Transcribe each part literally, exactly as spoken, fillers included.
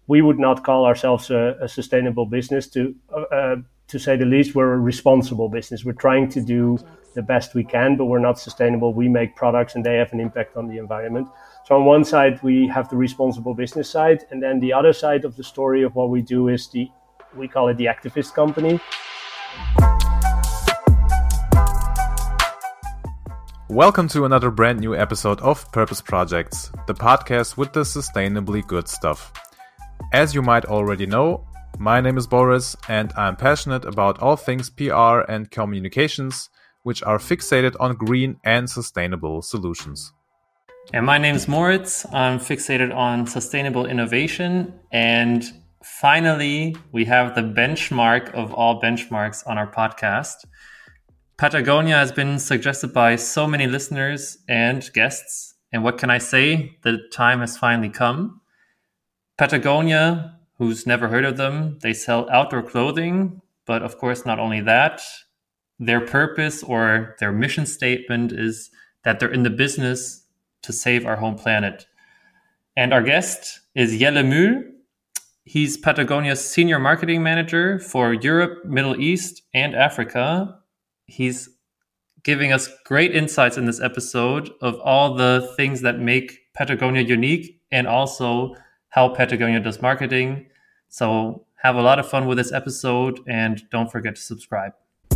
we would not call ourselves a, a sustainable business. To uh, to say the least, we're a responsible business. We're trying to do the best we can, but we're not sustainable. We make products and they have an impact on the environment. So on one side, we have the responsible business side, and then the other side of the story of what we do is the, we call it the activist company. Welcome to another brand new episode of Purpose Projects, the podcast with the sustainably good stuff. As you might already know, my name is Boris and I'm passionate about all things P R and communications, which are fixated on green and sustainable solutions. And my name is Moritz. I'm fixated on sustainable innovation. And finally, we have the benchmark of all benchmarks on our podcast. Patagonia has been suggested by so many listeners and guests. And what can I say? The time has finally come. Patagonia, who's never heard of them, they sell outdoor clothing. But of course, not only that, their purpose or their mission statement is that they're in the business to save our home planet. And our guest is Jelle Mühl. He's Patagonia's senior marketing manager for Europe, Middle East, and Africa. He's giving us great insights in this episode of all the things that make Patagonia unique and also how Patagonia does marketing. So have a lot of fun with this episode and don't forget to subscribe.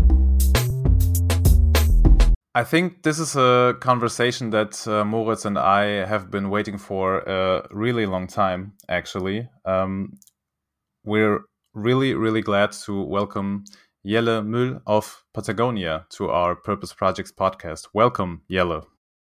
I think this is a conversation that uh, Moritz and I have been waiting for a really long time, actually. Um, we're really, really glad to welcome Jelle Mühl of Patagonia to our Purpose Projects podcast. Welcome, Jelle.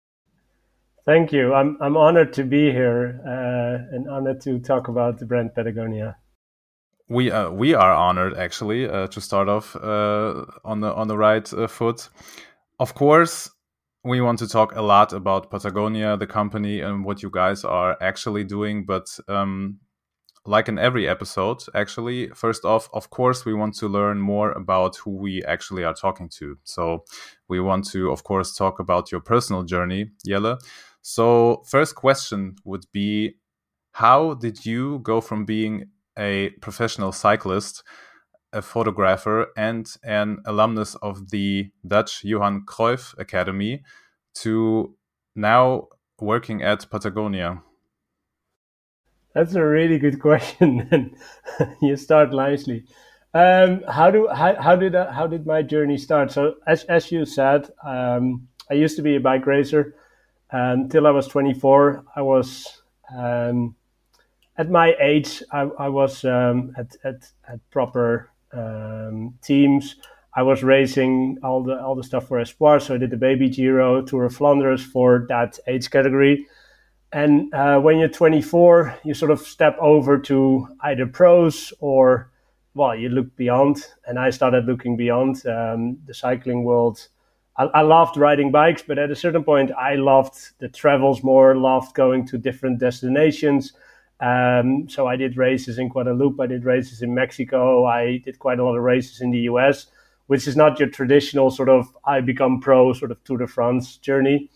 Thank you. I'm I'm honored to be here uh, and honored to talk about the brand Patagonia. We uh, we are honored, actually, uh, to start off uh, on the on the right uh, foot. Of course, we want to talk a lot about Patagonia, the company, and what you guys are actually doing. But um, like in every episode, actually, first off, of course, we want to learn more about who we actually are talking to. So we want to, of course, talk about your personal journey, Jelle. So first question would be, how did you go from being a professional cyclist, a photographer, and an alumnus of the Dutch Johan Cruyff Academy to now working at Patagonia? That's a really good question, and you start nicely. Um, how do how, how did I, how did my journey start? So as as you said, um, I used to be a bike racer until I was twenty-four. I was um, at my age. I, I was um, at, at at proper um, teams. I was racing all the all the stuff for Espoir. So I did the Baby Giro, Tour of Flanders for that age category. And uh, when you're twenty-four, you sort of step over to either pros or, well, you look beyond. And I started looking beyond um, the cycling world. I, I loved riding bikes, but at a certain point, I loved the travels more, loved going to different destinations. Um, so I did races in Guadeloupe, I did races in Mexico, I did quite a lot of races in the U S, which is not your traditional sort of I become pro sort of Tour de France journey.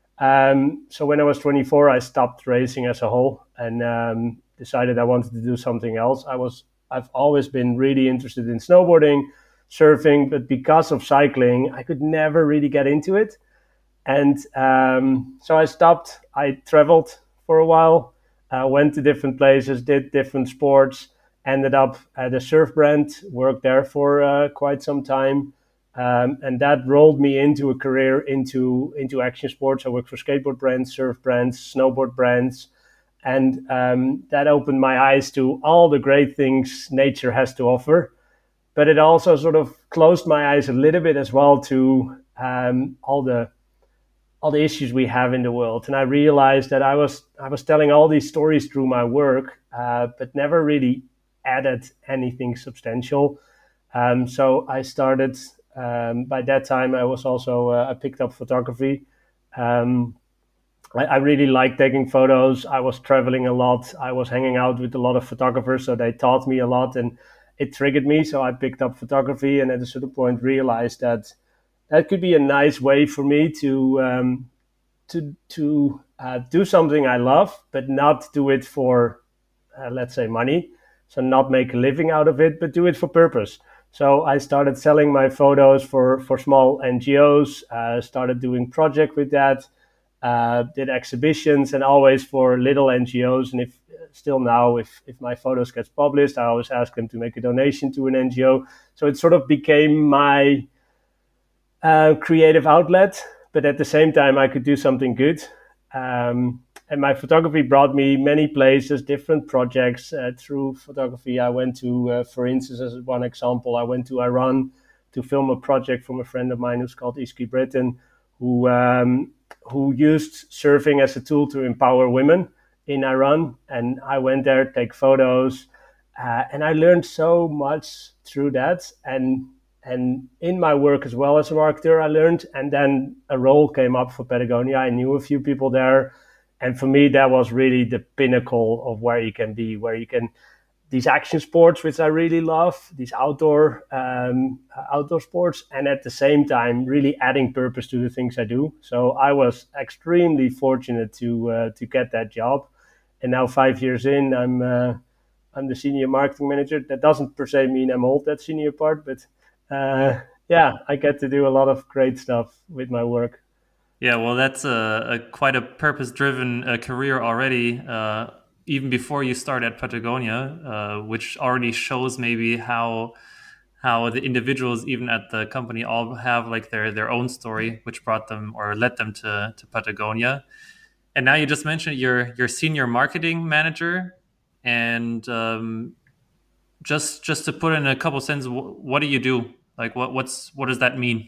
Um, so when I was twenty-four, I stopped racing as a whole and um, decided I wanted to do something else. I was, I've always been really interested in snowboarding, surfing, but because of cycling, I could never really get into it. And um, so I stopped. I traveled for a while, uh, went to different places, did different sports, ended up at a surf brand, worked there for uh, quite some time. Um, and that rolled me into a career into into action sports. I worked for skateboard brands, surf brands, snowboard brands. And um, that opened my eyes to all the great things nature has to offer. But it also sort of closed my eyes a little bit as well to um, all the all the issues we have in the world. And I realized that I was I was telling all these stories through my work, uh, but never really added anything substantial. Um, so I started... Um, by that time, I was also, uh, I picked up photography. Um, I, I really liked taking photos. I was traveling a lot. I was hanging out with a lot of photographers, so they taught me a lot and it triggered me. So I picked up photography and at a certain point realized that that could be a nice way for me to um, to to uh, do something I love, but not do it for uh, let's say, money. So not make a living out of it, but do it for purpose. So I started selling my photos for, for small N G Os, uh, started doing project with that, uh, did exhibitions, and always for little N G Os. And if still now, if, if my photos gets published, I always ask them to make a donation to an N G O. So it sort of became my uh, creative outlet, but at the same time, I could do something good. Um, and my photography brought me many places, different projects. Uh, through photography, I went to, uh, for instance, as one example, I went to Iran to film a project from a friend of mine who's called Ishki Britton, who um, who used surfing as a tool to empower women in Iran. And I went there, take photos, uh, and I learned so much through that. And and in my work as well as a marketer, I learned. And then a role came up for Patagonia. I knew a few people there. And for me, that was really the pinnacle of where you can be, where you can, these action sports, which I really love, these outdoor um, outdoor sports, and at the same time, really adding purpose to the things I do. So I was extremely fortunate to uh, to get that job. And now five years in, I'm uh, I'm the senior marketing manager. That doesn't per se mean I'm old, that senior part, but uh, yeah, I get to do a lot of great stuff with my work. Yeah, well, that's a, a quite a purpose-driven uh, career already, uh, even before you start at Patagonia, uh, which already shows maybe how how the individuals, even at the company, all have like their their own story, which brought them or led them to to Patagonia. And now you just mentioned you're you're senior marketing manager, and um, just just to put in a couple sentences, what do you do? Like, what what's what does that mean?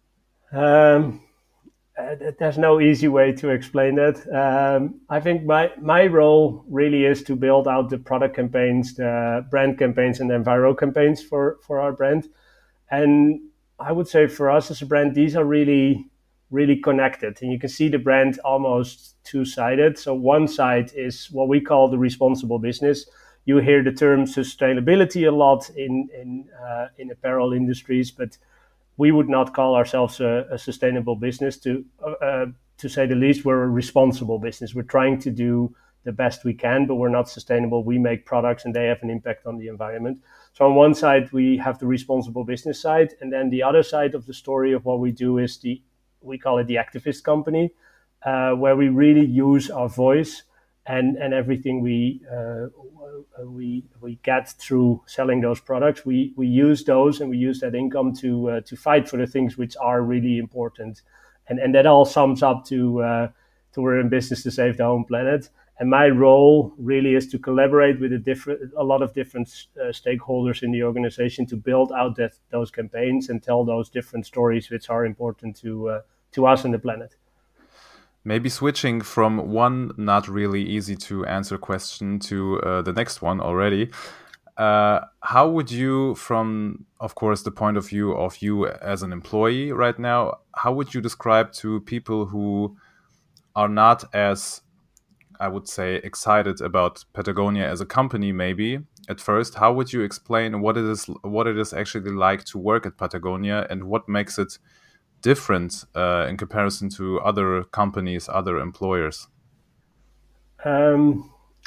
Um, Uh, there's no easy way to explain that. Um, I think my my role really is to build out the product campaigns, the brand campaigns, and the enviro campaigns for, for our brand. And I would say for us as a brand, these are really, really connected. And you can see the brand almost two-sided. So one side is what we call the responsible business. You hear the term sustainability a lot in, in, uh, in apparel industries, but we would not call ourselves a, a sustainable business. To uh, to say the least, we're a responsible business. We're trying to do the best we can, but we're not sustainable. We make products and they have an impact on the environment. So on one side, we have the responsible business side. And then the other side of the story of what we do is the, we call it the activist company, uh, where we really use our voice and, and everything we uh, we we get through selling those products. We we use those and we use that income to uh, to fight for the things which are really important, and and that all sums up to uh, to we're in business to save the home planet. And my role really is to collaborate with a different a lot of different uh, stakeholders in the organization to build out that those campaigns and tell those different stories which are important to uh, to us and the planet. Maybe switching from one not really easy to answer question to uh, the next one already. Uh, how would you, from, of course, the point of view of you as an employee right now, how would you describe to people who are not as, I would say, excited about Patagonia as a company maybe at first, how would you explain what it is, what it is actually like to work at Patagonia and what makes it different uh, in comparison to other companies, other employers? Um,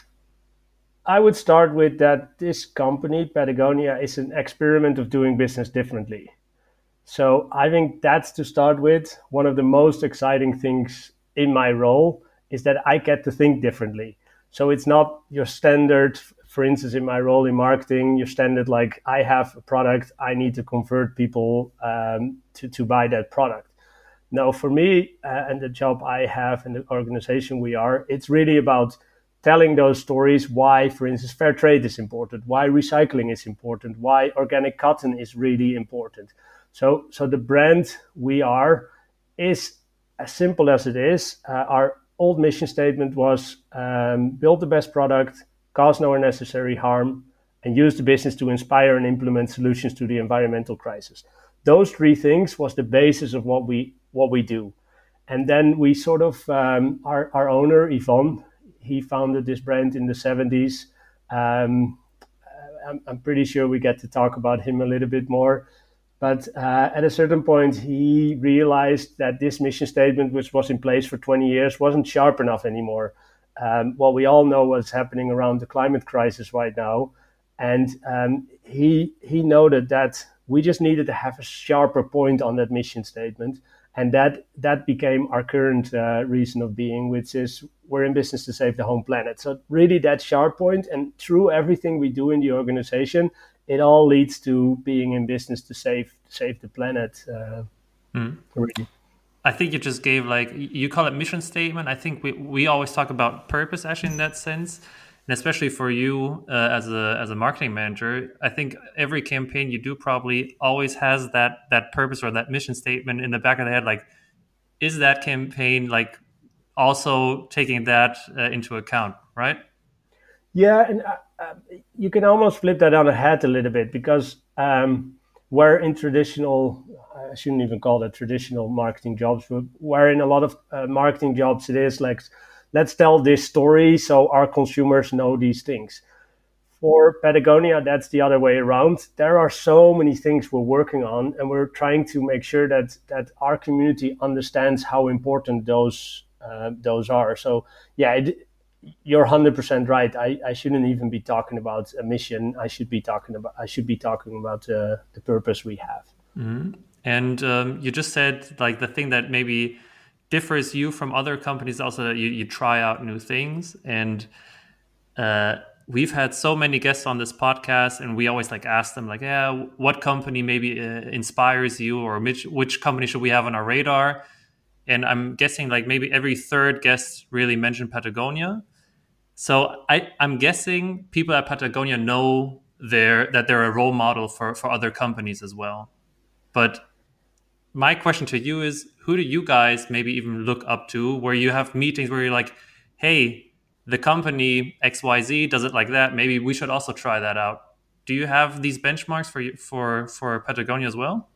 I would start with that this company, Patagonia, is an experiment of doing business differently. So I think that's, to start with, one of the most exciting things in my role is that I get to think differently. So it's not your standard, for instance, in my role in marketing, your standard, like I have a product, I need to convert people um, to, to buy that product. Now, for me uh, and the job I have and the organization we are, it's really about telling those stories why, for instance, fair trade is important, why recycling is important, why organic cotton is really important. So, so the brand we are is as simple as it is. Uh, our old mission statement was um, build the best product, cause no unnecessary harm, and use the business to inspire and implement solutions to the environmental crisis. Those three things was the basis of what we what we do. And then we sort of, um, our, our owner, Yvonne, he founded this brand in the seventies. Um, I'm, I'm pretty sure we get to talk about him a little bit more. But uh, at a certain point, he realized that this mission statement, which was in place for twenty years, wasn't sharp enough anymore. um, well, we all know what's happening around the climate crisis right now, and um, he he noted that we just needed to have a sharper point on that mission statement, and that that became our current uh, reason of being, which is we're in business to save the home planet. So really, that sharp point, and through everything we do in the organization, it all leads to being in business to save save the planet. Uh, mm. Really. I think you just gave, like, you call it mission statement. I think we, we always talk about purpose actually in that sense. And especially for you uh, as a as a marketing manager, I think every campaign you do probably always has that that purpose or that mission statement in the back of the head. Like, is that campaign like also taking that uh, into account, right? Yeah, and uh, uh, you can almost flip that on the head a little bit, because um, where in traditional, I shouldn't even call it traditional marketing jobs, but where in a lot of uh, marketing jobs it is like, let's tell this story so our consumers know these things. For Patagonia, that's the other way around. There are so many things we're working on, and we're trying to make sure that that our community understands how important those uh, those are. So yeah, it, you're one hundred percent right. I, I shouldn't even be talking about a mission. I should be talking about I should be talking about uh, the purpose we have. Mm-hmm. And um, you just said, like, the thing that maybe differs you from other companies also that you, you try out new things. And uh, we've had so many guests on this podcast, and we always like ask them, like, yeah, what company maybe uh, inspires you, or which which company should we have on our radar? And I'm guessing like maybe every third guest really mentioned Patagonia. So I, I'm guessing people at Patagonia know they're, that they're a role model for, for other companies as well. But my question to you is, who do you guys maybe even look up to, where you have meetings where you're like, hey, the company X Y Z does it like that, maybe we should also try that out? Do you have these benchmarks for for for Patagonia as well?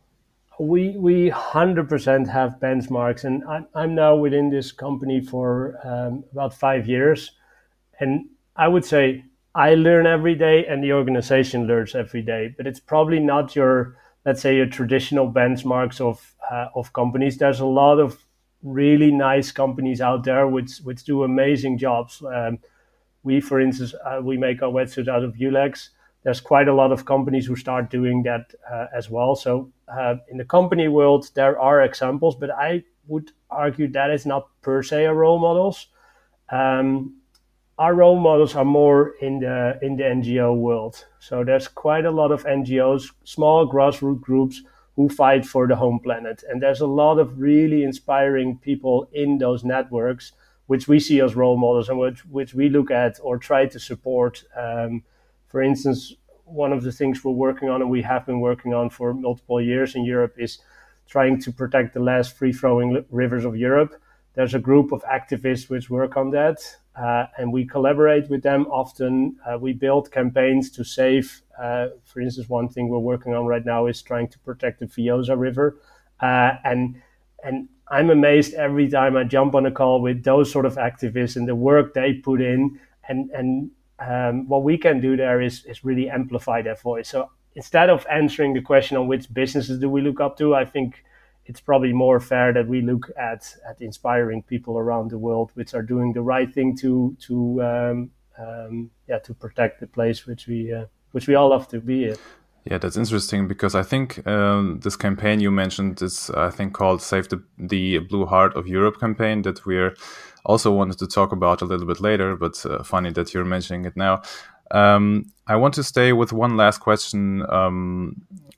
We we one hundred percent have benchmarks, and I'm, I'm now within this company for um, about five years. And I would say I learn every day and the organization learns every day, but it's probably not your, let's say, your traditional benchmarks of uh, of companies. There's a lot of really nice companies out there which which do amazing jobs. Um, we, for instance, uh, we make our wetsuits out of Ulex. There's quite a lot of companies who start doing that uh, as well. So uh, in the company world, there are examples, but I would argue that is not per se a role models. Um, Our role models are more in the in the N G O world. So there's quite a lot of N G Os, small grassroots groups who fight for the home planet. And there's a lot of really inspiring people in those networks, which we see as role models and which, which we look at or try to support. Um, for instance, one of the things we're working on, and we have been working on for multiple years in Europe, is trying to protect the last free-flowing rivers of Europe. There's a group of activists which work on that. Uh, and we collaborate with them often. Uh, we build campaigns to save, uh, for instance, one thing we're working on right now is trying to protect the Vjosa River. Uh, and and I'm amazed every time I jump on a call with those sort of activists and the work they put in. And, and um, what we can do there is, is really amplify their voice. So instead of answering the question on which businesses do we look up to, I think it's probably more fair that we look at at inspiring people around the world, which are doing the right thing to to um, um, yeah to protect the place which we uh, which we all love to be in. Yeah, that's interesting, because I think um, this campaign you mentioned is, I think, called Save the, the Blue Heart of Europe campaign, that we're also wanted to talk about a little bit later, but uh, funny that you're mentioning it now. Um, I want to stay with one last question um,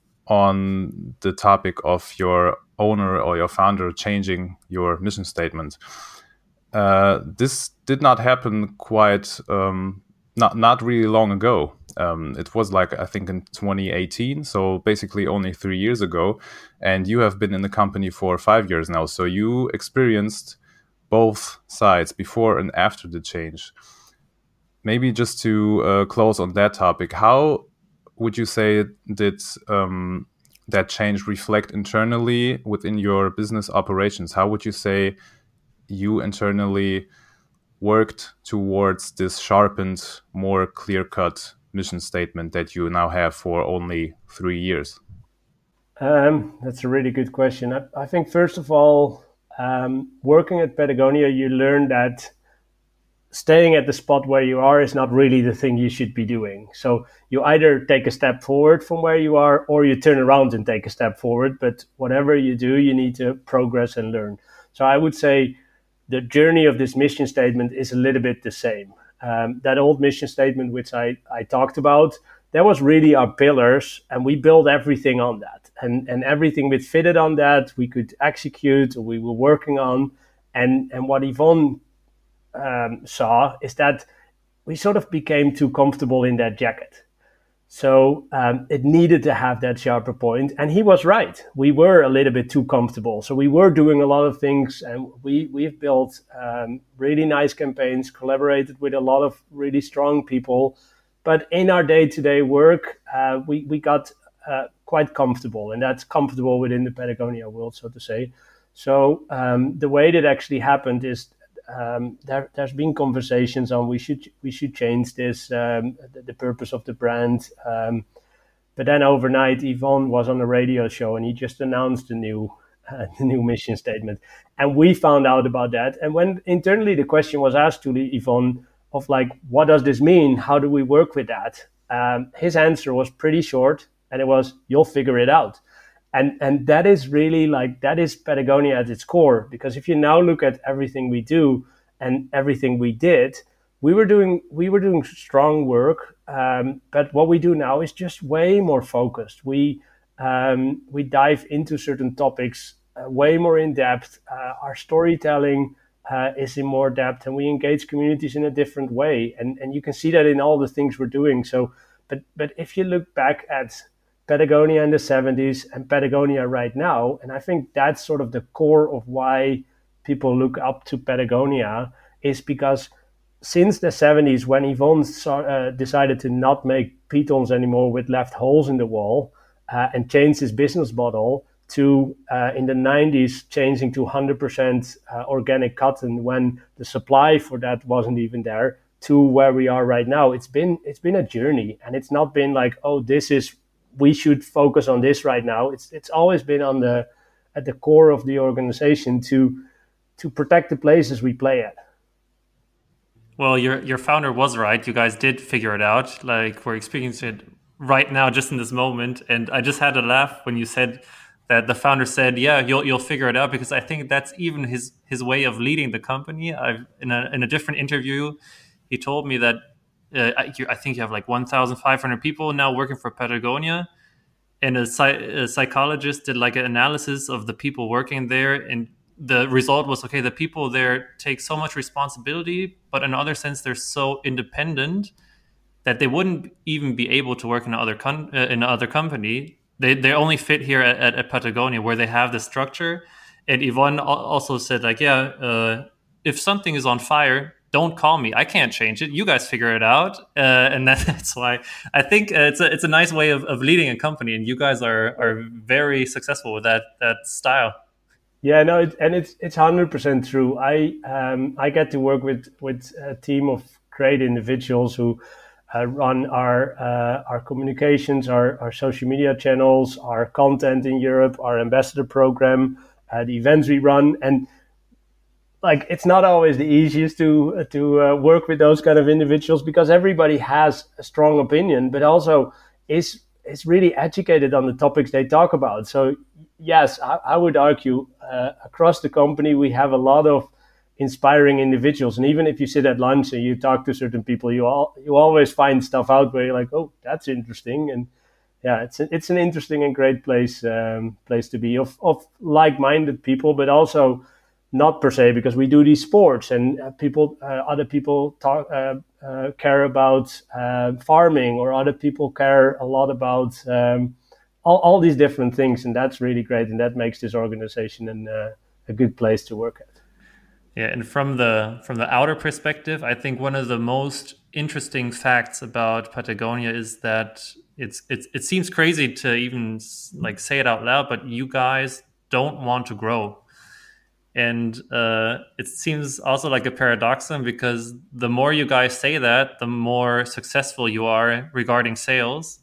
on the topic of your owner or your founder changing your mission statement. Uh, this did not happen quite, um, not not really long ago. Um, it was like, I think in twenty eighteen, so basically only three years ago. And you have been in the company for five years now. So you experienced both sides, before and after the change. Maybe just to uh, close on that topic, how would you say did um, that change reflect internally within your business operations? How would you say you internally worked towards this sharpened, more clear-cut mission statement that you now have for only three years? Um, that's a really good question. I, I think, first of all, um, working at Patagonia, you learn that staying at the spot where you are is not really the thing you should be doing. So you either take a step forward from where you are, or you turn around and take a step forward. But whatever you do, you need to progress and learn. So I would say the journey of this mission statement is a little bit the same. Um, that old mission statement, which I, I talked about, that was really our pillars, and we built everything on that. And, and everything we fitted on that, we could execute, or we were working on. And, and what Yvonne um, saw is that we sort of became too comfortable in that jacket. So um, it needed to have that sharper point. And he was right. We were a little bit too comfortable. So we were doing a lot of things, and we, we've built um, really nice campaigns, collaborated with a lot of really strong people. But in our day-to-day work, uh, we, we got uh, quite comfortable, and that's comfortable within the Patagonia world, so to say. So um, the way that actually happened is Um, there, there's been conversations on we should we should change this, um, the, the purpose of the brand. Um, but then overnight, Yvonne was on a radio show, and he just announced the new uh, the new mission statement, and we found out about that. And when internally the question was asked to Yvonne of like, what does this mean? How do we work with that? Um, his answer was pretty short, and it was, "You'll figure it out." And and that is really like, that is Patagonia at its core. Because if you now look at everything we do and everything we did, we were doing we were doing strong work. Um, but what we do now is just way more focused. We um, we dive into certain topics uh, way more in depth. Uh, our storytelling uh, is in more depth, and we engage communities in a different way. And and you can see that in all the things we're doing. So, but but if you look back at Patagonia in the seventies and Patagonia right now, and I think that's sort of the core of why people look up to Patagonia, is because since the seventies, when Yvonne saw, uh, decided to not make pitons anymore with left holes in the wall uh, and changed his business model to, uh, in the nineties, changing to one hundred percent uh, organic cotton when the supply for that wasn't even there, to where we are right now, it's been it's been a journey. And it's not been like, oh, this is we should focus on this right now. It's it's always been on the at the core of the organization to to protect the places we play at. Well, your your founder was right. You guys did figure it out. Like, we're experiencing it right now, just in this moment. And I just had a laugh when you said that the founder said, "Yeah, you'll you'll figure it out," because I think that's even his his way of leading the company. I've in a in a different interview, he told me that uh, I, I think you have like one thousand five hundred people now working for Patagonia, and a, a psychologist did like an analysis of the people working there, and the result was, okay, the people there take so much responsibility, but in another sense, they're so independent that they wouldn't even be able to work in another con- uh, in another company. They they only fit here at, at, at Patagonia, where they have the structure. And Yvonne also said, like, yeah, uh, if something is on fire, don't call me. I can't change it. You guys figure it out. Uh, and that, that's why I think uh, it's a it's a nice way of, of leading a company, and you guys are are very successful with that that style. Yeah, no, it, and it's it's one hundred percent true. I um, I get to work with with a team of great individuals who uh, run our uh, our communications, our, our social media channels, our content in Europe, our ambassador program, uh, the events we run, and like, it's not always the easiest to to uh, work with those kind of individuals, because everybody has a strong opinion, but also is is really educated on the topics they talk about. So yes, I, I would argue uh, across the company we have a lot of inspiring individuals, and even if you sit at lunch and you talk to certain people, you all you always find stuff out where you're like, oh, that's interesting. And yeah, it's a, it's an interesting and great place um, place to be, of of like-minded people, but also not per se, because we do these sports, and uh, people, uh, other people talk, uh, uh, care about uh, farming, or other people care a lot about um, all, all these different things, and that's really great, and that makes this organization an, uh, a good place to work at. Yeah, and from the from the outer perspective, I think one of the most interesting facts about Patagonia is that it's it's it seems crazy to even like say it out loud, but you guys don't want to grow. And uh, it seems also like a paradoxon, because the more you guys say that, the more successful you are regarding sales.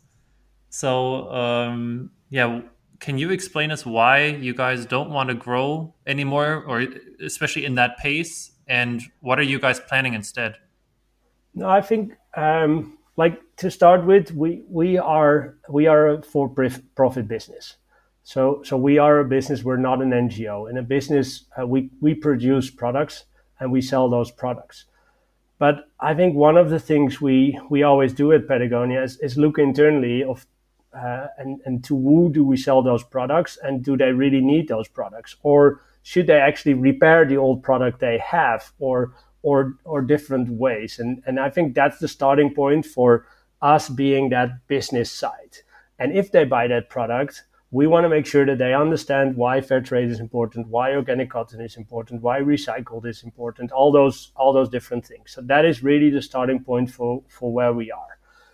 So, um, yeah, can you explain us why you guys don't want to grow anymore, or especially in that pace? And what are you guys planning instead? No, I think um, like to start with, we we are we are a for profit business. So so we are a business. We're not an N G O. In a business, uh, we we produce products and we sell those products. But I think one of the things we we always do at Patagonia is, is look internally of uh, and and to who do we sell those products, and do they really need those products, or should they actually repair the old product they have, or or or different ways. And and I think that's the starting point for us, being that business side. And if they buy that product, we want to make sure that they understand why fair trade is important, why organic cotton is important, why recycled is important, all those all those different things. So that is really the starting point for for where we are.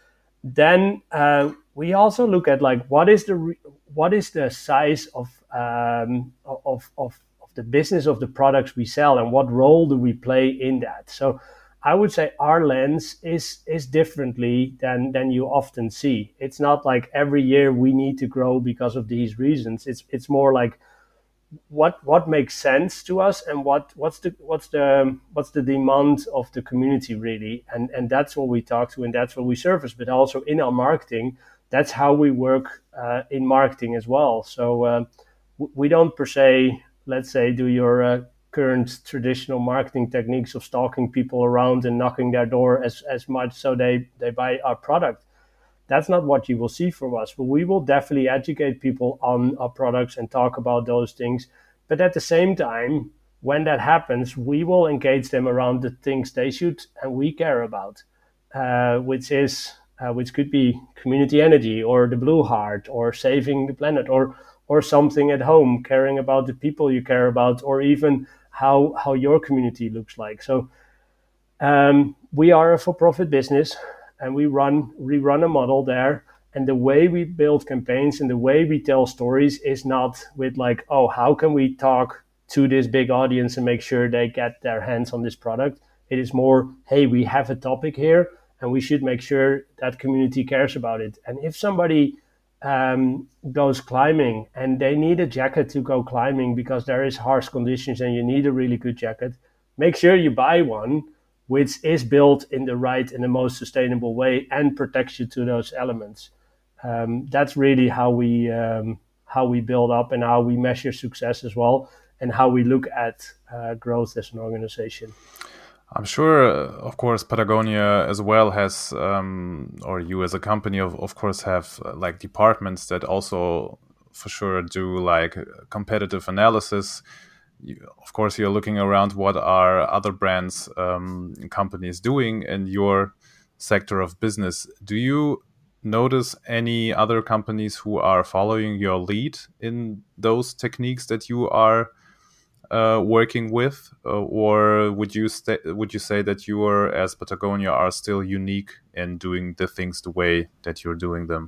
Then uh, we also look at like what is the re- what is the size of um, of of the business of the products we sell, and what role do we play in that. So I would say our lens is is differently than than you often see. It's not like every year we need to grow because of these reasons. It's it's more like what what makes sense to us, and what what's the what's the what's the demand of the community really, and and that's what we talk to, and that's what we service. But also in our marketing, that's how we work uh, in marketing as well. So uh, we don't per se, let's say, do your uh, current traditional marketing techniques of stalking people around and knocking their door as, as much so they, they buy our product. That's not what you will see from us, but we will definitely educate people on our products and talk about those things. But at the same time, when that happens, we will engage them around the things they should and we care about, uh, which is uh, which could be community energy, or the Blue Heart, or saving the planet, or or something at home, caring about the people you care about, or even how how your community looks like. So um, we are a for-profit business, and we run we run a model there. And the way we build campaigns and the way we tell stories is not with like, oh, how can we talk to this big audience and make sure they get their hands on this product? It is more, hey, we have a topic here, and we should make sure that community cares about it. And if somebody Um, goes climbing and they need a jacket to go climbing because there is harsh conditions and you need a really good jacket, make sure you buy one which is built in the right and the most sustainable way and protects you to those elements. Um, that's really how we um, how we build up and how we measure success as well, and how we look at uh, growth as an organization. I'm sure, uh, of course, Patagonia as well has, um, or you as a company, of, of course, have uh, like departments that also for sure do like competitive analysis. You, of course, you're looking around what are other brands, um, companies doing in your sector of business. Do you notice any other companies who are following your lead in those techniques that you are Uh, working with, uh, or would you sta- would you say that you are, as Patagonia, are still unique in doing the things the way that you're doing them?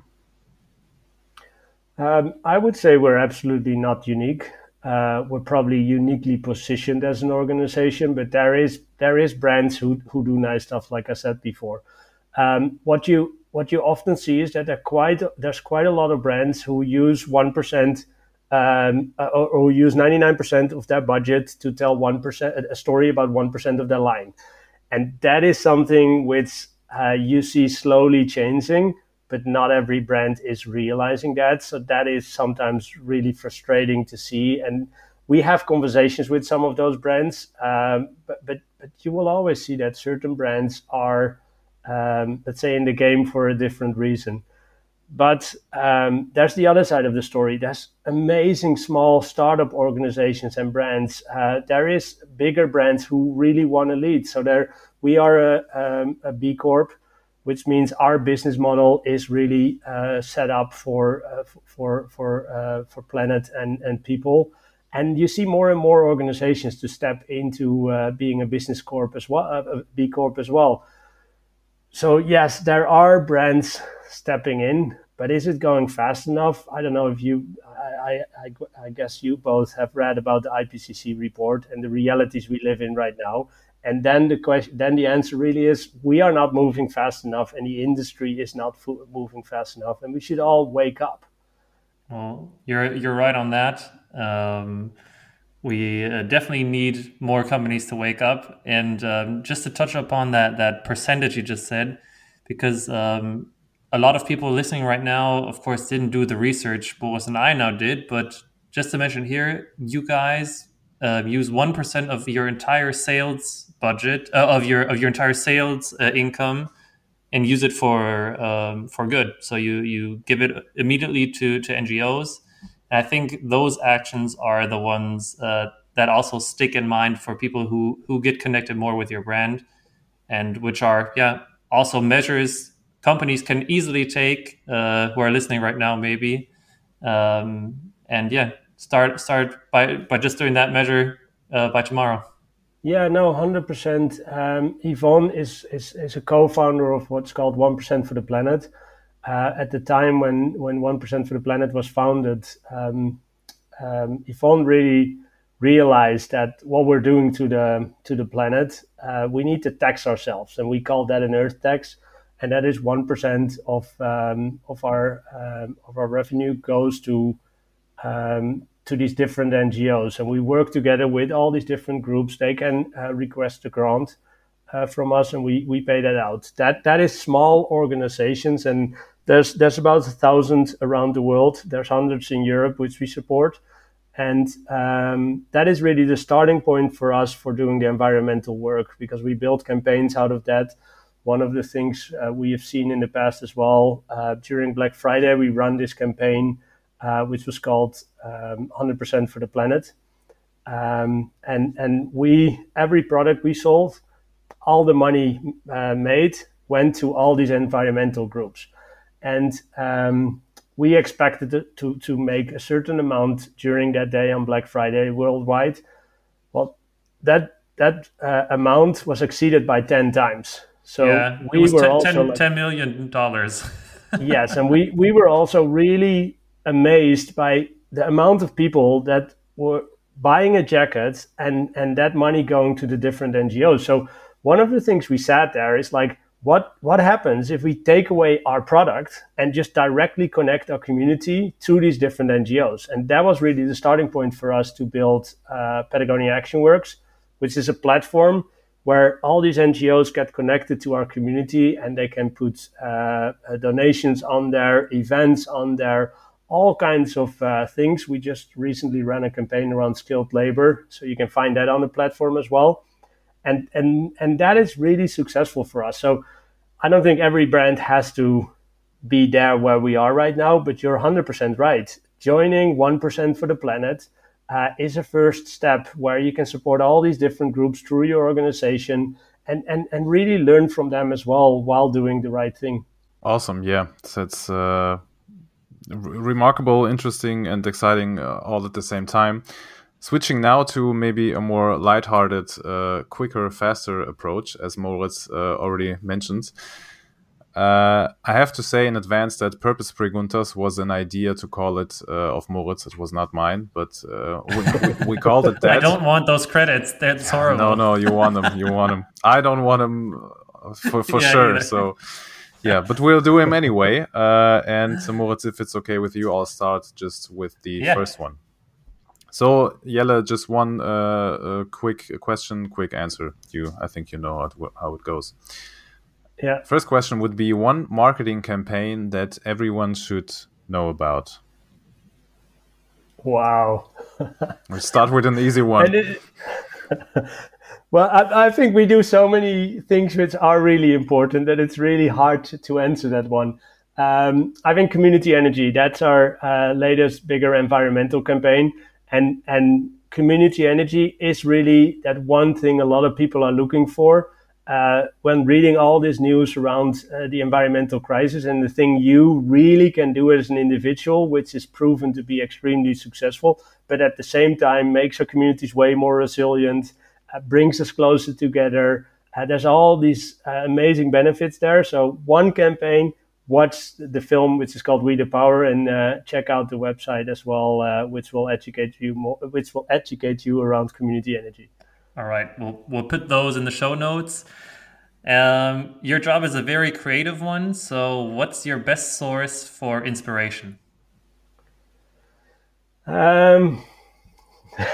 Um, I would say we're absolutely not unique. Uh, we're probably uniquely positioned as an organization, but there is there is brands who who do nice stuff, like I said before. Um, what you what you often see is that there quite there's quite a lot of brands who use one percent. Um, or, or use ninety-nine percent of their budget to tell one percent a story about one percent of their line, and that is something which uh, you see slowly changing, but not every brand is realizing that. So that is sometimes really frustrating to see, and we have conversations with some of those brands, um, but, but but you will always see that certain brands are, um, let's say, in the game for a different reason. But um, there's the other side of the story. There's amazing small startup organizations and brands. Uh, there is bigger brands who really want to lead. So there, we are a, um, a B Corp, which means our business model is really uh, set up for uh, for for uh, for planet and and people. And you see more and more organizations to step into uh, being a business corp as well, a B Corp as well. So yes, there are brands stepping in, but is it going fast enough? I don't know if you, I, I, I guess you both have read about the I P C C report and the realities we live in right now. And then the question, then the answer really is, we are not moving fast enough, and the industry is not moving fast enough, and we should all wake up. Well, you're you're right on that. Um, we uh, definitely need more companies to wake up. And um, just to touch upon that that percentage you just said, because um, a lot of people listening right now, of course, didn't do the research Boris and I now did. But just to mention here, you guys uh, use one percent of your entire sales budget uh, of your of your entire sales uh, income, and use it for um, for good. So you you give it immediately to to N G Os. And I think those actions are the ones uh, that also stick in mind for people who who get connected more with your brand, and which are yeah also measures companies can easily take uh, who are listening right now maybe, um, and yeah start start by by just doing that measure uh, by tomorrow. Yeah, no, one hundred percent. Um, Yvonne is, is, is a co-founder of what's called one percent for the Planet. Uh, at the time when, when one percent for the Planet was founded, um, um, Yvonne really realized that what we're doing to the to the planet, uh, we need to tax ourselves, and we call that an Earth tax, and that is one percent of um, of our um, of our revenue goes to um, to these different N G Os, and we work together with all these different groups. They can uh, request a grant uh, from us, and we we pay that out. That that is small organizations, and there's there's about a thousand around the world. There's hundreds in Europe which we support, and um, that is really the starting point for us for doing the environmental work, because we build campaigns out of that. One of the things uh, we have seen in the past as well, uh, during Black Friday, we run this campaign Uh, which was called um, one hundred percent for the Planet. Um, and and we, every product we sold, all the money uh, made went to all these environmental groups. And um, we expected to, to make a certain amount during that day on Black Friday worldwide. Well, that that uh, amount was exceeded by ten times. So yeah, we it was were ten, also ten, like, ten million dollars. Yes, and we, we were also really amazed by the amount of people that were buying a jacket and, and that money going to the different N G Os. So one of the things we said there is like, what what happens if we take away our product and just directly connect our community to these different N G Os? And that was really the starting point for us to build uh, Patagonia Action Works, which is a platform where all these N G Os get connected to our community, and they can put uh, donations on there, events on there, all kinds of uh, things. We just recently ran a campaign around skilled labor, so you can find that on the platform as well. And and and that is really successful for us. So I don't think every brand has to be there where we are right now, but you're one hundred percent right. Joining one percent for the Planet uh, is a first step where you can support all these different groups through your organization, and, and, and really learn from them as well while doing the right thing. Awesome. Yeah. So it's uh, r- remarkable, interesting, and exciting uh, all at the same time. Switching now to maybe a more lighthearted, uh, quicker, faster approach, as Moritz uh, already mentioned. Uh, I have to say in advance that Purpose Preguntas was an idea to call it uh, of Moritz. It was not mine, but uh, we, we, we called it that. I don't want those credits. That's horrible. No, no, you want them. You want them. I don't want them for, for yeah, sure. So, yeah, but we'll do him anyway. Uh, and Moritz, if it's okay with you, I'll start just with the yeah. first one. So, Jelle, just one uh, uh, quick question, quick answer. You, I think you know how it, how it goes. Yeah. First question would be one marketing campaign that everyone should know about. Wow. We'll start with an easy one. It, well, I, I think we do so many things which are really important that it's really hard to, to answer that one. Um, I think Community Energy, that's our uh, latest bigger environmental campaign. And, and Community Energy is really that one thing a lot of people are looking for. Uh, when reading all this news around uh, the environmental crisis, and the thing you really can do as an individual, which is proven to be extremely successful, but at the same time makes our communities way more resilient, uh, brings us closer together. Uh, there's all these uh, amazing benefits there. So one campaign, watch the film, which is called We the Power, and uh, check out the website as well, uh, which will educate you more, which will educate you around community energy. All right, we'll we'll put those in the show notes. Um, your job is a very creative one, so what's your best source for inspiration? Um,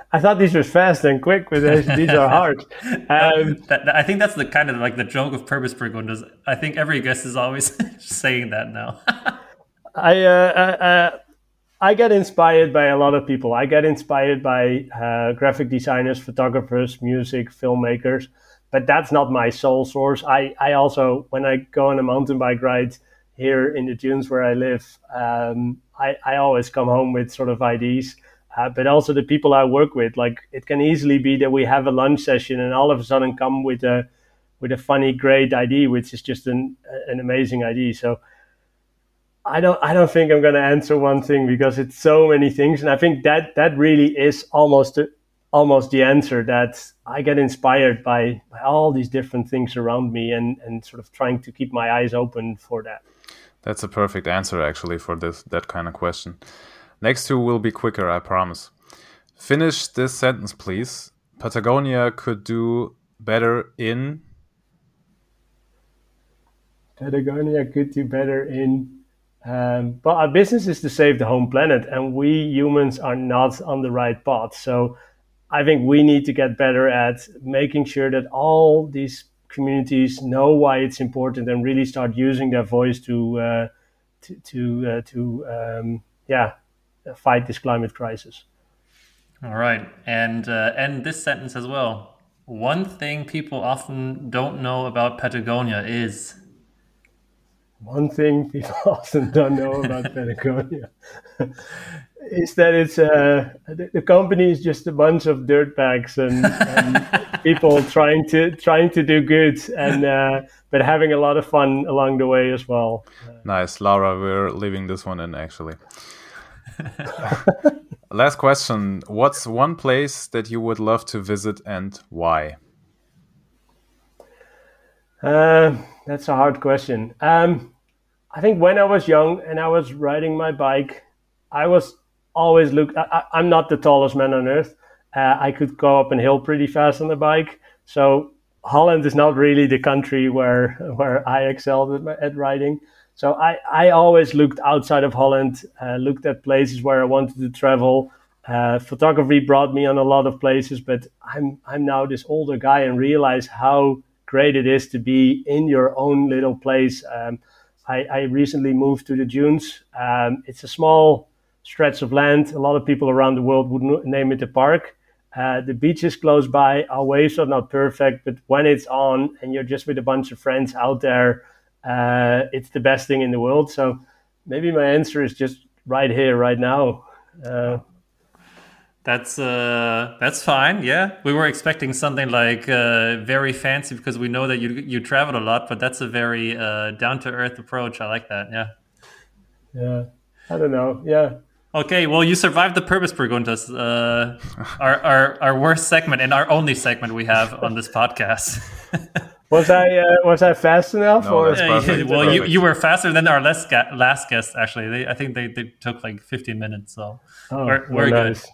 I thought these were fast and quick, but these are hard. Um, that, that, I think that's the kind of like the joke of Purpose Burgundas. I think every guest is always saying that now. I, uh, uh, I get inspired by a lot of people. I get inspired by uh, graphic designers, photographers, music, filmmakers, but that's not my sole source. I, I also, when I go on a mountain bike ride here in the dunes where I live, um, I, I always come home with sort of ideas. Uh, but also the people I work with, like it can easily be that we have a lunch session and all of a sudden come with a with a funny, great idea, which is just an an amazing idea. So I don't I don't think I'm going to answer one thing because it's so many things, and I think that that really is almost almost the answer. That I get inspired by, by all these different things around me, and and sort of trying to keep my eyes open for that. That's a perfect answer, actually, for this that kind of question. Next two will be quicker, I promise. Finish this sentence, please. Patagonia could do better in... Patagonia could do better in... Um, but our business is to save the home planet, and we humans are not on the right path. So I think we need to get better at making sure that all these communities know why it's important and really start using their voice to, uh, to, to, uh, to um, yeah, fight this climate crisis. All right. And uh, end this sentence as well. One thing people often don't know about Patagonia is... One thing people often don't know about Patagonia is that it's uh, the, the company is just a bunch of dirtbags and, and people trying to trying to do good, and uh, but having a lot of fun along the way as well. Nice, Laura. We're leaving this one in, actually. Last question. What's one place that you would love to visit and why? Uh, that's a hard question. Um, I think when I was young and I was riding my bike, I was always looked. I, I'm not the tallest man on earth. Uh, I could go up a hill pretty fast on the bike. So Holland is not really the country where where I excelled at, at riding. So I, I always looked outside of Holland, uh, looked at places where I wanted to travel. Uh, photography brought me on a lot of places, but I'm I'm now this older guy and realize how great it is to be in your own little place. Um, I, I recently moved to the dunes. Um, it's a small stretch of land. A lot of people around the world would n- name it a park. Uh, the beach is close by. Our waves are not perfect, but when it's on and you're just with a bunch of friends out there, uh, it's the best thing in the world. So maybe my answer is just right here, right now. Uh, That's uh, that's fine. Yeah, we were expecting something like uh, very fancy because we know that you you travel a lot, but that's a very uh, down to earth approach. I like that. Yeah. Yeah. I don't know. Yeah. Okay. Well, you survived the Purpose Burgundas, uh, our our our worst segment and our only segment we have on this podcast. Was I uh, was I fast enough? No, or that's perfect. Well, Perfect. you, you were faster than our last ga- last guest. Actually, they, I think they, they took like fifteen minutes. So oh, we're we're well, good. nice.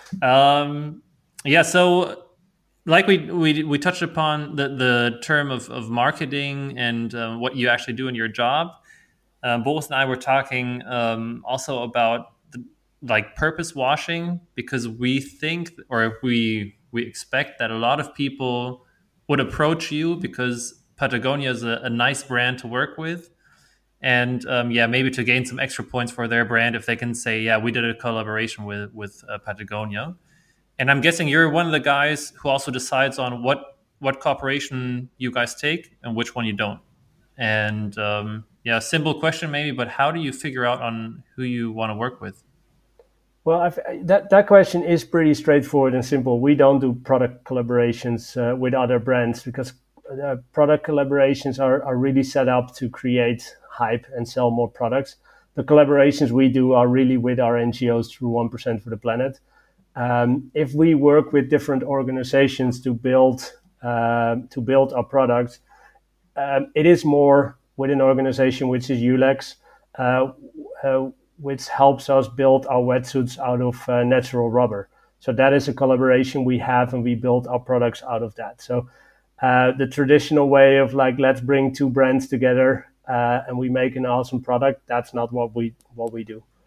Um, yeah, so like we we we touched upon the the term of of marketing and uh, what you actually do in your job. Uh, Boris and I were talking um, also about the, like purpose washing, because we think or we we expect that a lot of people would approach you because Patagonia is a, a nice brand to work with. And um, yeah, maybe to gain some extra points for their brand if they can say, yeah, we did a collaboration with with uh, Patagonia. And I'm guessing you're one of the guys who also decides on what what cooperation you guys take and which one you don't. And um, yeah, simple question maybe, but how do you figure out on who you want to work with? Well, I've, that that question is pretty straightforward and simple. We don't do product collaborations uh, with other brands because uh, product collaborations are, are really set up to create hype and sell more products. The collaborations we do are really with our N G Os through one percent for the Planet. Um, if we work with different organizations to build uh, to build our products, um, it is more with an organization which is Ulex, uh, uh, which helps us build our wetsuits out of uh, natural rubber. So that is a collaboration we have, and we build our products out of that. So uh, the traditional way of like, let's bring two brands together uh, and we make an awesome product, that's not what we what we do.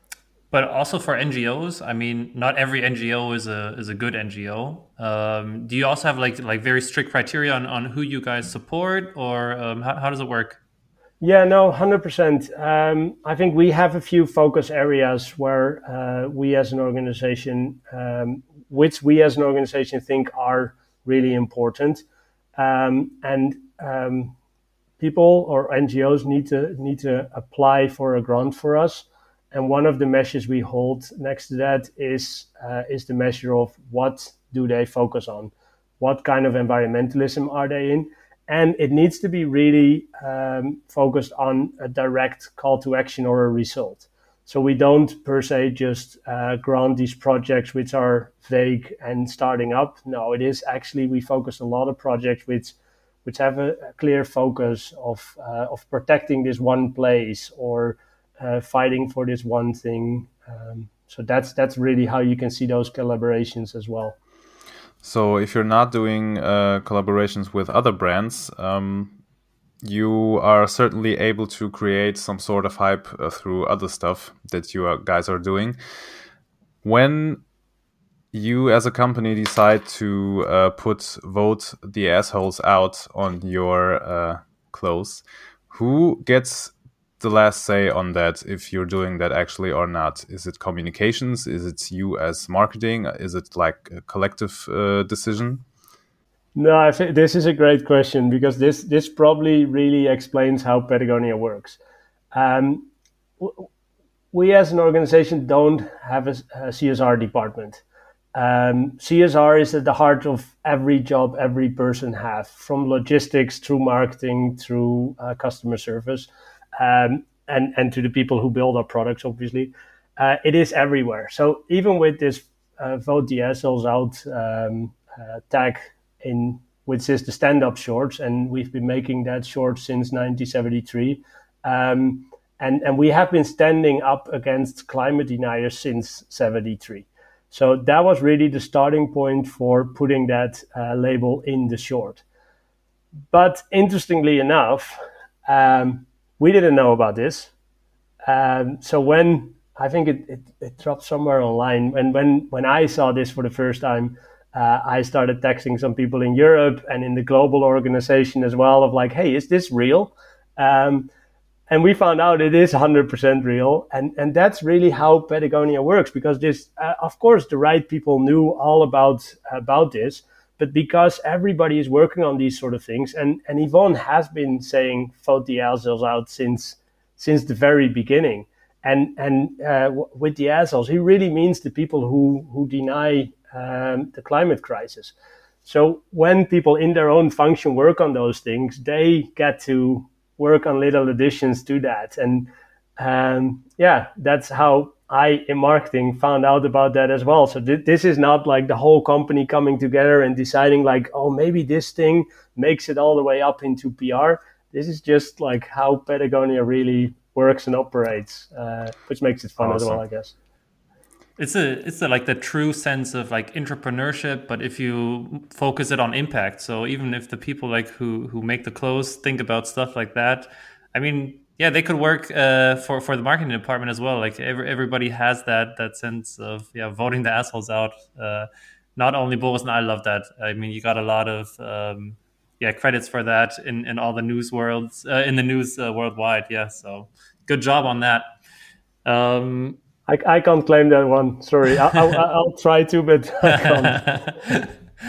But also for N G Os, I mean, not every N G O is a is a good N G O. Um, do you also have like like very strict criteria on, on who you guys support, or um, how, how does it work? Yeah, no, one hundred percent. Um, I think we have a few focus areas where uh, we as an organization, um, which we as an organization think are really important. Um, and um, people or N G Os need to need to apply for a grant for us. And one of the measures we hold next to that is uh, is the measure of what do they focus on, what kind of environmentalism are they in, and it needs to be really um, focused on a direct call to action or a result. So we don't per se just uh, grant these projects which are vague and starting up. No, it is actually we focus a lot of projects which which have a, a clear focus of uh, of protecting this one place or uh, fighting for this one thing. Um, so that's that's really how you can see those collaborations as well. So if you're not doing uh, collaborations with other brands, um, you are certainly able to create some sort of hype uh, through other stuff that you are, guys are doing. When you as a company decide to uh, put vote the assholes out on your uh, clothes, who gets the last say on that, if you're doing that actually or not? Is it communications? Is it you as marketing? Is it like a collective uh, decision? No, I think this is a great question because this this probably really explains how Patagonia works. Um, we as an organization don't have a, a C S R department. Um, C S R is at the heart of every job every person has, from logistics through marketing through uh, customer service, um, and and to the people who build our products. Obviously, uh, it is everywhere. So even with this uh, vote the assholes out um, uh, tag in, which is the stand-up shorts, and we've been making that short since nineteen seventy-three. Um, and and we have been standing up against climate deniers since seventy-three. So that was really the starting point for putting that uh, label in the short. But interestingly enough, um, we didn't know about this. Um, so when I think it, it, it dropped somewhere online, and when, when I saw this for the first time, uh, I started texting some people in Europe and in the global organization as well of like, hey, is this real? Um, And we found out it is one hundred percent real. And, and that's really how Patagonia works, because this, uh, of course, the right people knew all about, about this, but because everybody is working on these sort of things. And, and Yvonne has been saying, vote the assholes out since, since the very beginning. And, and uh, w- with the assholes, he really means the people who, who deny um, the climate crisis. So when people in their own function work on those things, they get to work on little additions to that. And um, yeah, that's how I, in marketing, found out about that as well. So th- this is not like the whole company coming together and deciding like, oh, maybe this thing makes it all the way up into P R. This is just like how Patagonia really works and operates, uh, which makes it fun awesome. As well, I guess. It's a it's a, like the true sense of like entrepreneurship, but if you focus it on impact. So even if the people like who who make the clothes think about stuff like that, I mean, yeah, they could work uh, for for the marketing department as well. Like every, everybody has that that sense of yeah voting the assholes out. Uh, not only Boris and I love that. I mean, you got a lot of um, yeah credits for that in, in all the news worlds uh, in the news uh, worldwide. Yeah, so good job on that. Um, I, I can't claim that one. Sorry, I, I, I'll try to, but I can't.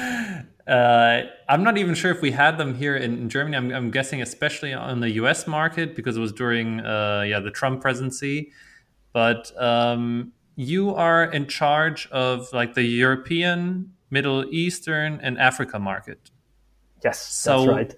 uh, I'm not even sure if we had them here in, in Germany. I'm, I'm guessing especially on the U S market because it was during uh, yeah the Trump presidency. But um, you are in charge of like the European, Middle Eastern, and Africa market. Yes, so that's right.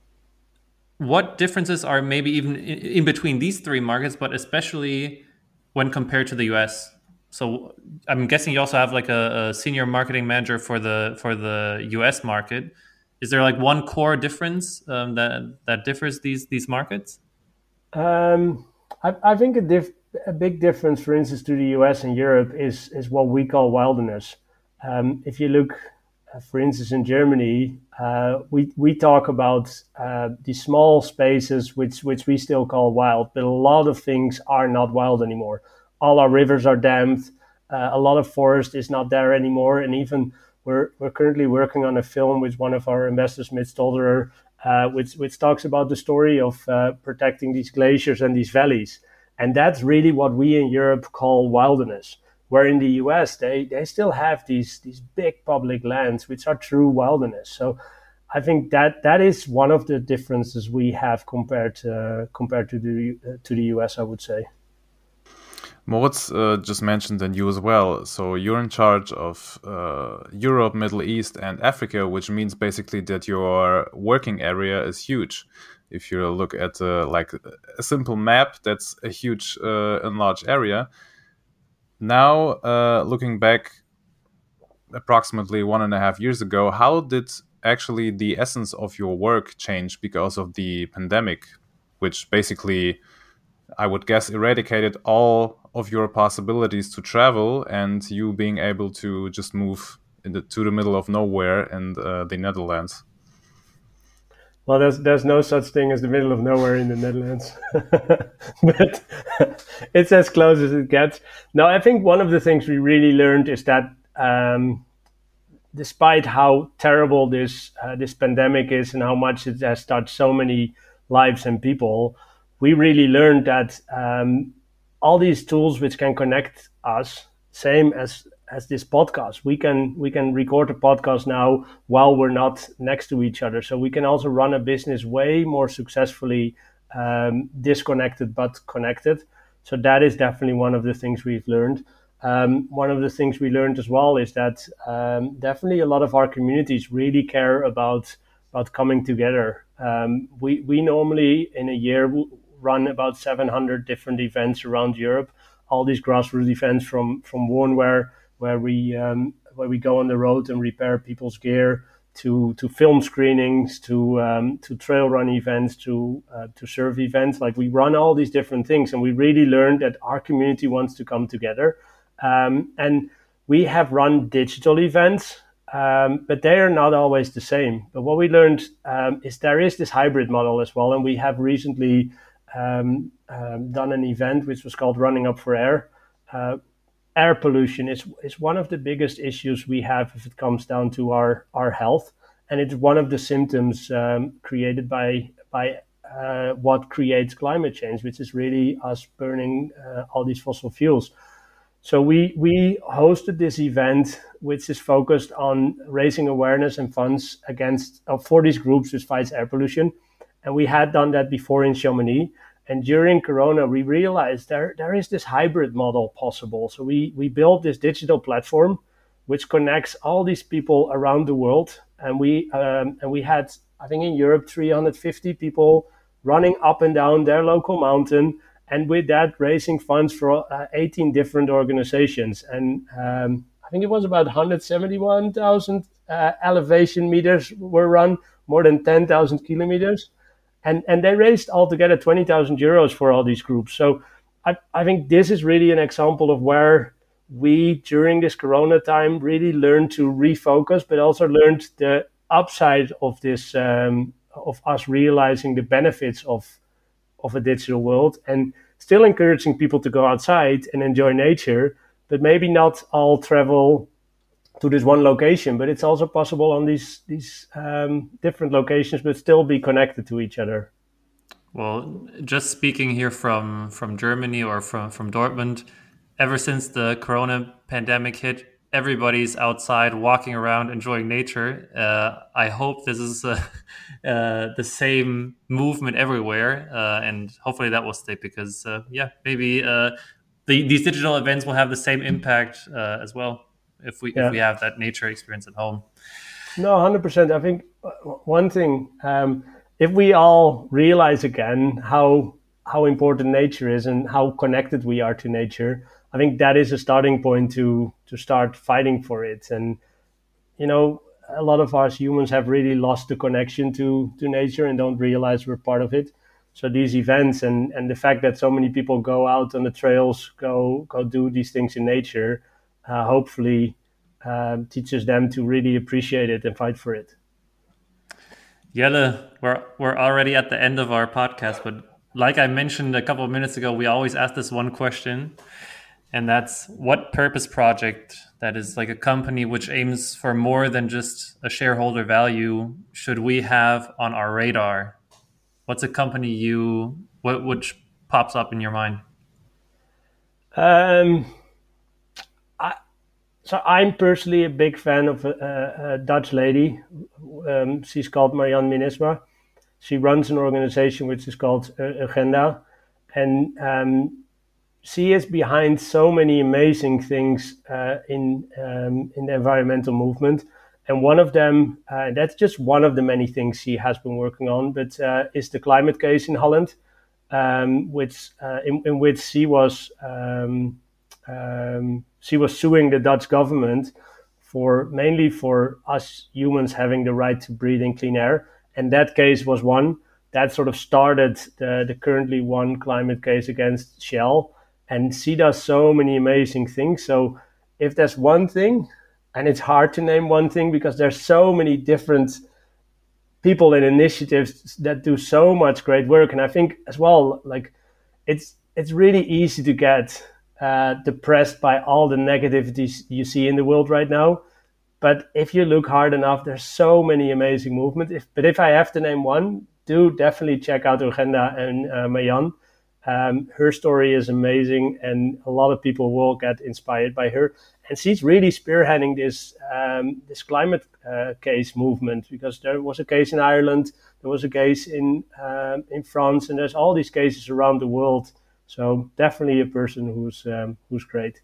What differences are maybe even in, in between these three markets, but especially when compared to the U S? So I'm guessing you also have like a, a senior marketing manager for the for the U S market. Is there like one core difference um, that that differs these these markets? Um, I, I think a, diff, a big difference, for instance, to the U S and Europe is is what we call wilderness. Um, if you look, uh, for instance, in Germany, uh, we we talk about uh, the small spaces which which we still call wild, but a lot of things are not wild anymore. all our rivers are dammed. Uh, a lot of forest is not there anymore, and even we're we're currently working on a film with one of our investors, Mitch Stolderer, uh, which which talks about the story of uh, protecting these glaciers and these valleys, and that's really what we in Europe call wilderness. Where in the U S they they still have these these big public lands which are true wilderness. So I think that that is one of the differences we have compared to, compared to the uh, to the U S, I would say. Moritz uh, just mentioned that you as well. So you're in charge of uh, Europe, Middle East, and Africa, which means basically that your working area is huge. If you look at uh, like a simple map, that's a huge uh, enlarged area. Now, uh, looking back approximately one and a half years ago, how did actually the essence of your work change because of the pandemic, which basically, I would guess, eradicated all of your possibilities to travel and you being able to just move in the, to the middle of nowhere in uh, the Netherlands? Well, there's there's no such thing as the middle of nowhere in the Netherlands, but it's as close as it gets. Now, I think one of the things we really learned is that um, despite how terrible this uh, this pandemic is and how much it has touched so many lives and people, we really learned that um, all these tools which can connect us, same as as this podcast, we can we can record a podcast now while we're not next to each other. So we can also run a business way more successfully, um, disconnected but connected. So that is definitely one of the things we've learned. Um, one of the things we learned as well is that um, definitely a lot of our communities really care about about coming together. Um, we we normally in a year run about seven hundred different events around Europe. All these grassroots events, from from one where where we um, where we go on the road and repair people's gear, to to film screenings, to um, to trail run events, to uh, to surf events. Like, we run all these different things, and we really learned that our community wants to come together. Um, and we have run digital events, um, but they are not always the same. But what we learned um, is there is this hybrid model as well, and we have recently um, um, done an event which was called Running Up for Air. Uh, air pollution is is one of the biggest issues we have if it comes down to our our health, and it's one of the symptoms um, created by by uh, what creates climate change, which is really us burning uh, all these fossil fuels. So we we hosted this event, which is focused on raising awareness and funds against uh, for these groups which fights air pollution, and we had done that before in Chamonix. And during Corona, we realized there there is this hybrid model possible. So we we built this digital platform, which connects all these people around the world, and we um, and we had, I think in Europe, three hundred fifty people running up and down their local mountain, and with that raising funds for uh, eighteen different organizations. And um, I think it was about one hundred seventy-one thousand uh, elevation meters were run, more than ten thousand kilometers. And and they raised altogether twenty thousand euros for all these groups. So I, I think this is really an example of where we, during this Corona time, really learned to refocus, but also learned the upside of this, um, of us realizing the benefits of of a digital world, and still encouraging people to go outside and enjoy nature, but maybe not all travel to this one location, but it's also possible on these these um, different locations, but still be connected to each other. Well, just speaking here from from Germany or from from Dortmund, ever since the Corona pandemic hit, everybody's outside walking around enjoying nature. Uh, I hope this is uh, uh, the same movement everywhere, uh, and hopefully that will stay, because uh, yeah, maybe uh, the, these digital events will have the same impact uh, as well if we yeah. if we have that nature experience at home. No, one hundred percent. I think one thing, um, if we all realize again how how important nature is and how connected we are to nature, I think that is a starting point to to start fighting for it. And, you know, a lot of us humans have really lost the connection to, to nature and don't realize we're part of it. So these events and, and the fact that so many people go out on the trails, go go do these things in nature, uh, hopefully uh, teaches them to really appreciate it and fight for it. Jelle, we're we're already at the end of our podcast, but like I mentioned a couple of minutes ago, we always ask this one question. And that's what purpose project that is like a company which aims for more than just a shareholder value should we have on our radar? What's a company you what which pops up in your mind? Um, I, so I'm personally a big fan of a, a Dutch lady. Um, she's called Marianne Minisma. She runs an organization which is called uh, Agenda, and um, she is behind so many amazing things uh, in um, in the environmental movement. And one of them, uh, that's just one of the many things she has been working on, but uh, is the climate case in Holland, um, which uh, in, in which she was um, um, she was suing the Dutch government for mainly for us humans having the right to breathe in clean air, and that case was one that sort of started the, the currently one climate case against Shell, and she does so many amazing things. So if there's one thing, and it's hard to name one thing because there's so many different people and initiatives that do so much great work. And I think as well, like it's it's really easy to get uh, depressed by all the negativities you see in the world right now. But if you look hard enough, there's so many amazing movements. If, but if I have to name one, do definitely check out Agenda and uh, Mayan. Um, her story is amazing, and a lot of people will get inspired by her. And she's really spearheading this um, this climate uh, case movement, because there was a case in Ireland, there was a case in um, in France, and there's all these cases around the world. So definitely a person who's um, who's great.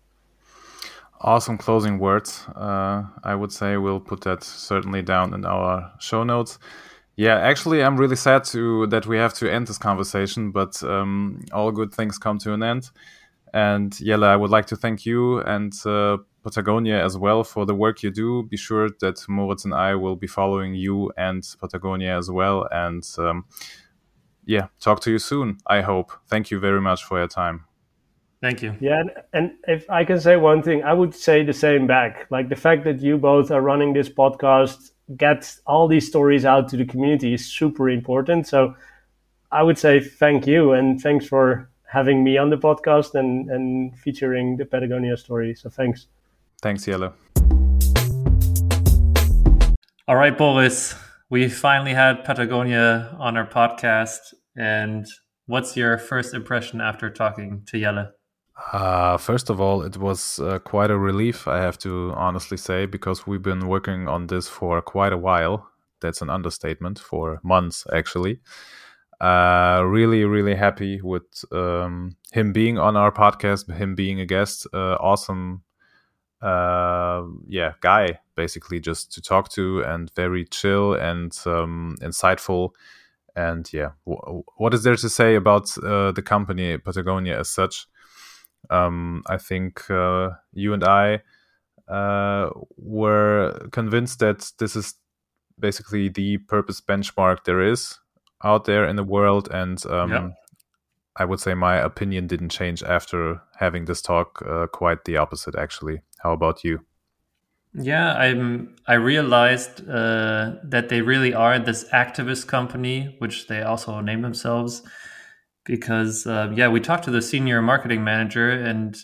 Awesome closing words. Uh, I would say we'll put that certainly down in our show notes. Yeah, actually, I'm really sad to that we have to end this conversation, but um, all good things come to an end. And Jelle, I would like to thank you and uh, Patagonia as well for the work you do. Be sure that Moritz and I will be following you and Patagonia as well. And um, yeah, talk to you soon, I hope. Thank you very much for your time. Thank you. Yeah, and, and if I can say one thing, I would say the same back. Like the fact that you both are running this podcast, get all these stories out to the community is super important. So I would say thank you, and thanks for having me on the podcast and, and featuring the Patagonia story. So thanks. Thanks, Jelle. All right, Boris, we finally had Patagonia on our podcast. And what's your first impression after talking to Jelle? Uh, first of all, it was uh, quite a relief, I have to honestly say, because we've been working on this for quite a while. That's an understatement, for months, actually. Uh, really, really happy with um, him being on our podcast, him being a guest. Uh, awesome, uh, yeah, guy, basically, just to talk to, and very chill and um, insightful. And yeah, w- what is there to say about uh, the company Patagonia as such? Um, I think uh, you and I uh, were convinced that this is basically the purpose benchmark there is out there in the world, and um, yeah. I would say my opinion didn't change after having this talk. Uh, quite the opposite, actually. How about you? Yeah, I'm. I realized uh, that they really are this activist company, which they also name themselves. Because uh, yeah, we talked to the senior marketing manager, and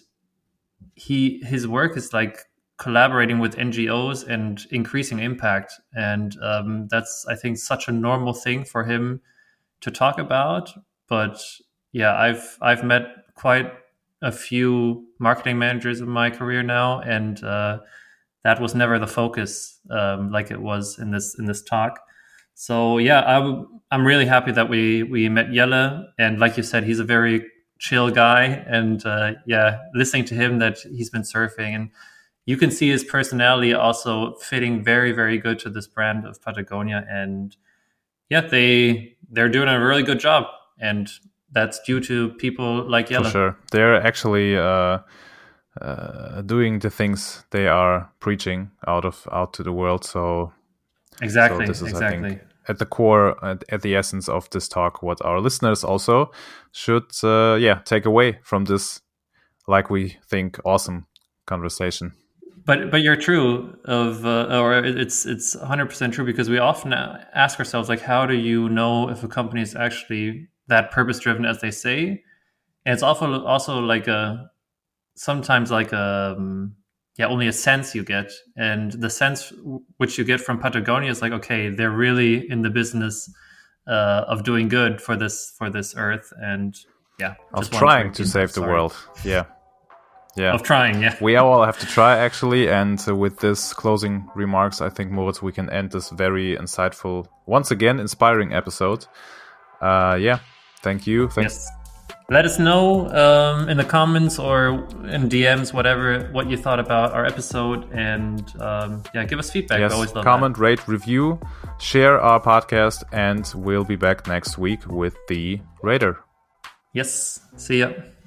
he his work is like collaborating with N G Os and increasing impact, and um, that's I think such a normal thing for him to talk about. But yeah, I've I've met quite a few marketing managers in my career now, and uh, that was never the focus um, like it was in this in this talk. So yeah, I'm I'm really happy that we we met Jelle, and like you said, he's a very chill guy, and uh, yeah, listening to him that he's been surfing, and you can see his personality also fitting very very good to this brand of Patagonia, and yeah, they they're doing a really good job, and that's due to people like Jelle. For sure, they're actually uh, uh, doing the things they are preaching out of out to the world. So exactly, so this is, exactly. I think, at the core, at, at the essence of this talk, what our listeners also should, uh, yeah, take away from this, like we think, awesome conversation. But but you're true of, uh, or it's it's one hundred percent true, because we often ask ourselves, like, how do you know if a company is actually that purpose driven as they say? And it's also also like a sometimes like um yeah only a sense you get, and the sense which you get from Patagonia is like, okay, they're really in the business uh, of doing good for this for this earth, and yeah, of trying to save the world. Yeah. Yeah. Of trying, yeah. We all have to try, actually. And uh, with this closing remarks, I think, Moritz, we can end this very insightful, once again, inspiring episode. Uh, yeah. Thank you. Thanks. Yes. Let us know um, in the comments or in D Ms, whatever, what you thought about our episode. And um, yeah, give us feedback. Yes. I always love Comment, that. rate, review, share our podcast, and we'll be back next week with the Raider. Yes. See ya.